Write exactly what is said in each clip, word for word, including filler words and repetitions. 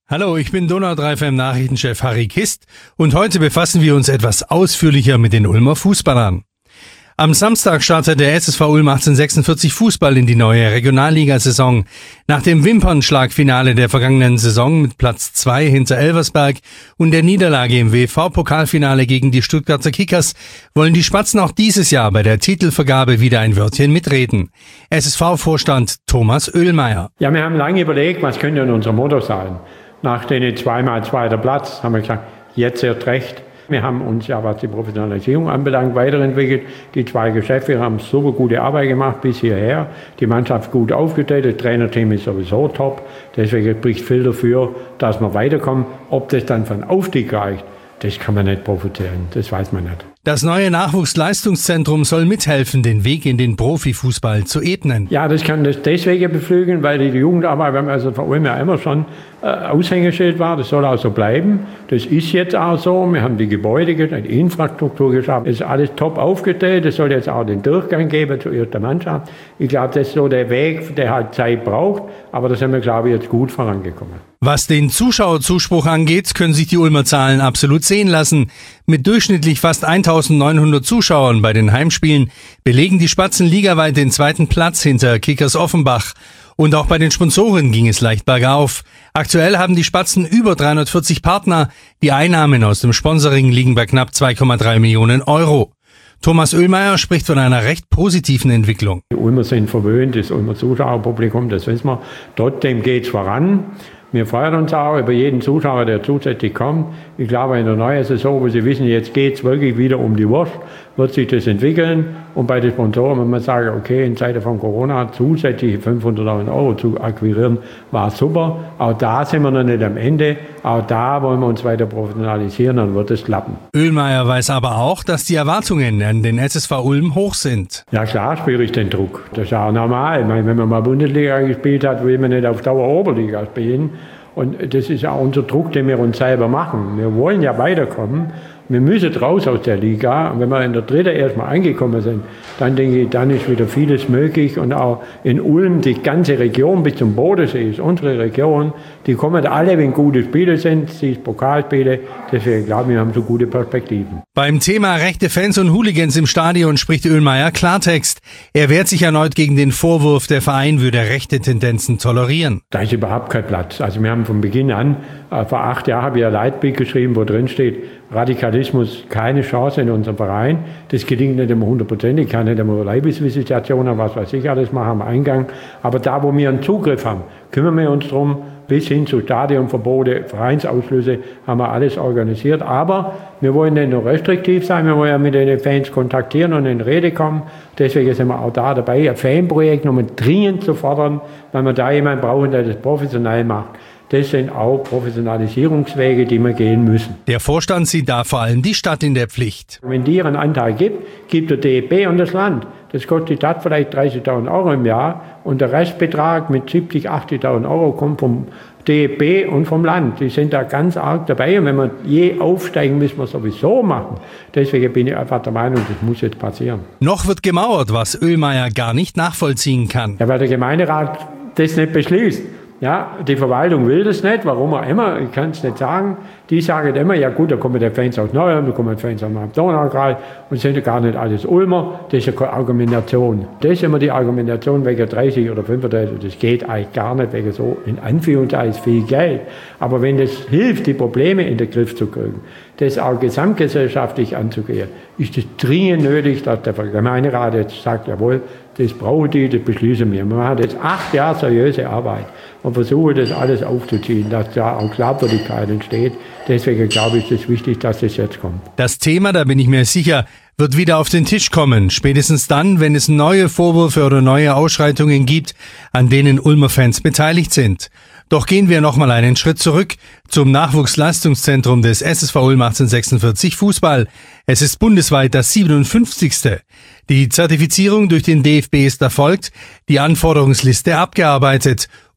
Hallo, ich bin Donau drei F M Nachrichtenchef Harry Kist und heute befassen wir uns etwas ausführlicher mit den Ulmer Fußballern. Am Samstag startet der S S V Ulm achtzehnhundertsechsundvierzig Fußball in die neue Regionalligasaison. Nach dem Wimpernschlagfinale der vergangenen Saison mit Platz zwei hinter Elversberg und der Niederlage im W V-Pokalfinale gegen die Stuttgarter Kickers wollen die Spatzen auch dieses Jahr bei der Titelvergabe wieder ein Wörtchen mitreden. S S V-Vorstand Thomas Oehlmeier. Ja, wir haben lange überlegt, was könnte denn unser Motto sein. Nach den zweimal zweiter Platz haben wir gesagt, jetzt erst recht. Wir haben uns ja, was die Professionalisierung anbelangt, weiterentwickelt. Die zwei Geschäfte haben super gute Arbeit gemacht bis hierher. Die Mannschaft gut aufgestellt, das Trainerteam ist sowieso top. Deswegen spricht viel dafür, dass wir weiterkommen. Ob das dann für einen Aufstieg reicht, das kann man nicht profitieren. Das weiß man nicht. Das neue Nachwuchsleistungszentrum soll mithelfen, den Weg in den Profifußball zu ebnen. Ja, das kann das deswegen beflügeln, weil die Jugendarbeit, wir haben also vor allem ja immer schon äh, Aushängeschild war, das soll auch so bleiben. Das ist jetzt auch so. Wir haben die Gebäude, die Infrastruktur geschaffen. Es ist alles top aufgestellt. Es soll jetzt auch den Durchgang geben zur ersten Mannschaft. Ich glaube, das ist so der Weg, der halt Zeit braucht. Aber da sind wir, glaube ich, jetzt gut vorangekommen. Was den Zuschauerzuspruch angeht, können sich die Ulmer Zahlen absolut sehen lassen. Mit durchschnittlich fast eintausendneunhundert Zuschauern bei den Heimspielen belegen die Spatzen ligaweit den zweiten Platz hinter Kickers Offenbach. Und auch bei den Sponsoren ging es leicht bergauf. Aktuell haben die Spatzen über dreihundertvierzig Partner. Die Einnahmen aus dem Sponsoring liegen bei knapp zwei Komma drei Millionen Euro. Thomas Oehlmeier spricht von einer recht positiven Entwicklung. Die Ulmer sind verwöhnt, das Ulmer Zuschauerpublikum, das wissen wir. Trotzdem geht es voran. Wir freuen uns auch über jeden Zuschauer, der zusätzlich kommt. Ich glaube, in der neuen Saison, wo Sie wissen, jetzt geht es wirklich wieder um die Wurst, wird sich das entwickeln. Und bei den Sponsoren, wenn man sagt, okay, in Zeiten von Corona zusätzliche fünfhunderttausend Euro zu akquirieren, war super. Auch da sind wir noch nicht am Ende. Auch da wollen wir uns weiter professionalisieren, dann wird es klappen. Oehlmeier weiß aber auch, dass die Erwartungen an den S S V Ulm hoch sind. Ja klar spüre ich den Druck. Das ist auch normal. Ich meine, wenn man mal Bundesliga gespielt hat, will man nicht auf Dauer Oberliga spielen. Und das ist ja auch unser Druck, den wir uns selber machen. Wir wollen ja weiterkommen. Wir müssen raus aus der Liga. Und wenn wir in der dritten erstmal angekommen sind, dann denke ich, dann ist wieder vieles möglich. Und auch in Ulm, die ganze Region bis zum Bodensee ist unsere Region. Die kommen alle, wenn gute Spiele sind, sie ist Pokalspiele. Deswegen glaube ich, wir haben so gute Perspektiven. Beim Thema rechte Fans und Hooligans im Stadion spricht Oehlmeier Klartext. Er wehrt sich erneut gegen den Vorwurf, der Verein würde rechte Tendenzen tolerieren. Da ist überhaupt kein Platz. Also wir haben von Beginn an, äh, vor acht Jahren habe ich ein Leitbild geschrieben, wo drin steht, Radikalismus keine Chance in unserem Verein. Das gelingt nicht immer hundertprozentig. Ich kann nicht immer Leibesvisitationen, was weiß ich alles machen am Eingang. Aber da, wo wir einen Zugriff haben, kümmern wir uns drum. Bis hin zu Stadionverbote, Vereinsausschlüsse haben wir alles organisiert. Aber wir wollen nicht nur restriktiv sein, wir wollen ja mit den Fans kontaktieren und in Rede kommen. Deswegen sind wir auch da dabei, ein Fanprojekt nochmal dringend zu fordern, weil wir da jemanden brauchen, der das professionell macht. Das sind auch Professionalisierungswege, die wir gehen müssen. Der Vorstand sieht da vor allem die Stadt in der Pflicht. Wenn die ihren Anteil gibt, gibt der D E B und das Land. Das kostet die Stadt vielleicht dreißigtausend Euro im Jahr und der Restbetrag mit siebzig, achtzigtausend Euro kommt vom D E B und vom Land. Die sind da ganz arg dabei und wenn wir je aufsteigen, müssen wir sowieso machen. Deswegen bin ich einfach der Meinung, das muss jetzt passieren. Noch wird gemauert, was Oehlmeier gar nicht nachvollziehen kann. Ja, weil der Gemeinderat das nicht beschließt. Ja, die Verwaltung will das nicht, warum auch immer, ich kann es nicht sagen. Die sagen immer, ja gut, da kommen die Fans aus Neuem, da kommen die Fans aus dem Donaukreis und sind ja gar nicht alles Ulmer. Das ist ja keine Argumentation. Das ist immer die Argumentation wegen dreißig oder fünfunddreißig, das geht eigentlich gar nicht, wegen so in Anführungszeichen viel Geld. Aber wenn das hilft, die Probleme in den Griff zu kriegen, das auch gesamtgesellschaftlich anzugehen, ist es dringend nötig, dass der Gemeinderat jetzt sagt, jawohl, das brauchen die, das beschließen wir. Wir machen jetzt acht Jahre seriöse Arbeit und versuchen das alles aufzuziehen, dass da auch Glaubwürdigkeit entsteht. Deswegen glaube ich, ist es wichtig, dass das jetzt kommt. Das Thema, da bin ich mir sicher, wird wieder auf den Tisch kommen. Spätestens dann, wenn es neue Vorwürfe oder neue Ausschreitungen gibt, an denen Ulmer Fans beteiligt sind. Doch gehen wir nochmal einen Schritt zurück zum Nachwuchsleistungszentrum des S S V Ulm achtzehnhundertsechsundvierzig Fußball. Es ist bundesweit das siebenundfünfzigste. Die Zertifizierung durch den D F B ist erfolgt, die Anforderungsliste abgearbeitet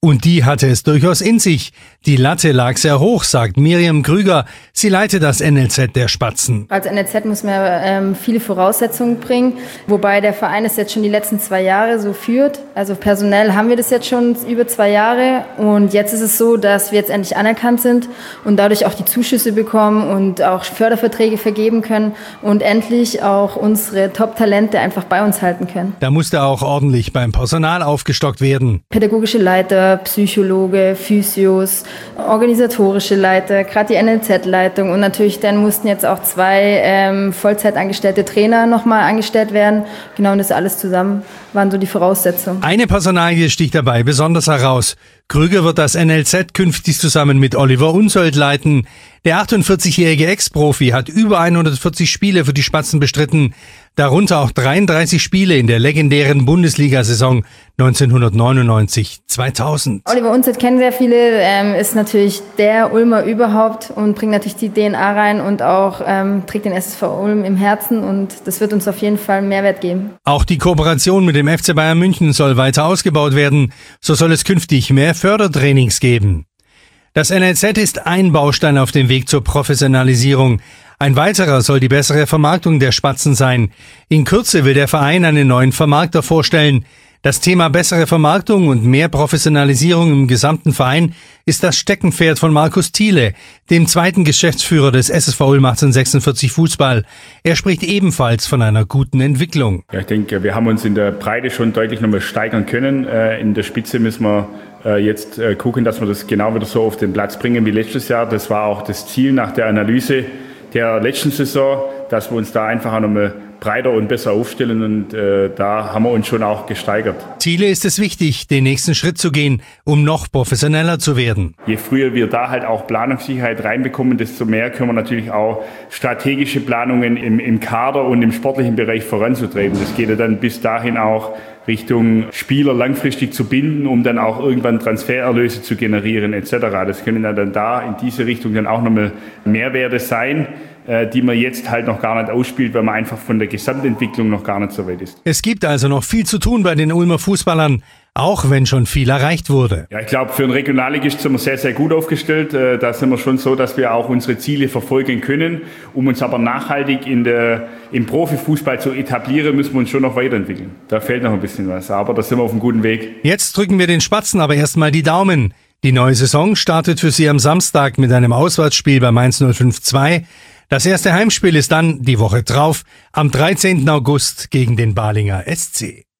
Und die hatte es durchaus in sich. Die Latte lag sehr hoch, sagt Miriam Krüger. Sie leitet das N L Z der Spatzen. Als N L Z muss man ähm, viele Voraussetzungen bringen, wobei der Verein es jetzt schon die letzten zwei Jahre so führt. Also personell haben wir das jetzt schon über zwei Jahre und jetzt ist es so, dass wir jetzt endlich anerkannt sind und dadurch auch die Zuschüsse bekommen und auch Förderverträge vergeben können und endlich auch unsere Top-Talente einfach bei uns halten können. Da musste auch ordentlich beim Personal aufgestockt werden. Pädagogische Leiter, Psychologe, Physios, organisatorische Leiter, gerade die N L Z-Leitung und natürlich dann mussten jetzt auch zwei ähm, Vollzeitangestellte Trainer nochmal angestellt werden. Genau, und das alles zusammen waren so die Voraussetzungen. Eine Personalie sticht dabei besonders heraus. Krüger wird das N L Z künftig zusammen mit Oliver Unsold leiten. Der achtundvierzigjährige Ex-Profi hat über hundertvierzig Spiele für die Spatzen bestritten, darunter auch dreiunddreißig Spiele in der legendären Bundesliga-Saison neunzehnhundertneunundneunzig zweitausend. Oliver Unsold kennen sehr viele, ähm, ist natürlich der Ulmer überhaupt und bringt natürlich die D N A rein und auch ähm, trägt den S S V Ulm im Herzen und das wird uns auf jeden Fall einen Mehrwert geben. Auch die Kooperation mit dem F C Bayern München soll weiter ausgebaut werden. So soll es künftig mehr Fördertrainings geben. Das N L Z ist ein Baustein auf dem Weg zur Professionalisierung. Ein weiterer soll die bessere Vermarktung der Spatzen sein. In Kürze will der Verein einen neuen Vermarkter vorstellen. Das Thema bessere Vermarktung und mehr Professionalisierung im gesamten Verein ist das Steckenpferd von Markus Thiele, dem zweiten Geschäftsführer des S S V Ulm achtzehnhundertsechsundvierzig Fußball. Er spricht ebenfalls von einer guten Entwicklung. Ja, ich denke, wir haben uns in der Breite schon deutlich nochmal steigern können. In der Spitze müssen wir jetzt gucken, dass wir das genau wieder so auf den Platz bringen wie letztes Jahr. Das war auch das Ziel nach der Analyse der letzten Saison, dass wir uns da einfach auch nochmal breiter und besser aufstellen und äh, da haben wir uns schon auch gesteigert. Thiele ist es wichtig, den nächsten Schritt zu gehen, um noch professioneller zu werden. Je früher wir da halt auch Planungssicherheit reinbekommen, desto mehr können wir natürlich auch strategische Planungen im, im Kader und im sportlichen Bereich voranzutreiben. Das geht ja dann bis dahin auch Richtung Spieler langfristig zu binden, um dann auch irgendwann Transfererlöse zu generieren et cetera. Das können dann da in diese Richtung dann auch nochmal Mehrwerte sein, die man jetzt halt noch gar nicht ausspielt, weil man einfach von der Gesamtentwicklung noch gar nicht so weit ist. Es gibt also noch viel zu tun bei den Ulmer Fußballern, auch wenn schon viel erreicht wurde. Ja, ich glaube, für einen Regionalligist sind wir sehr, sehr gut aufgestellt. Da sind wir schon so, dass wir auch unsere Ziele verfolgen können. Um uns aber nachhaltig in der, im Profifußball zu etablieren, müssen wir uns schon noch weiterentwickeln. Da fehlt noch ein bisschen was, aber da sind wir auf einem guten Weg. Jetzt drücken wir den Spatzen aber erstmal die Daumen. Die neue Saison startet für sie am Samstag mit einem Auswärtsspiel bei Mainz null fünf zwei. Das erste Heimspiel ist dann die Woche drauf, am dreizehnten August gegen den Balinger S C.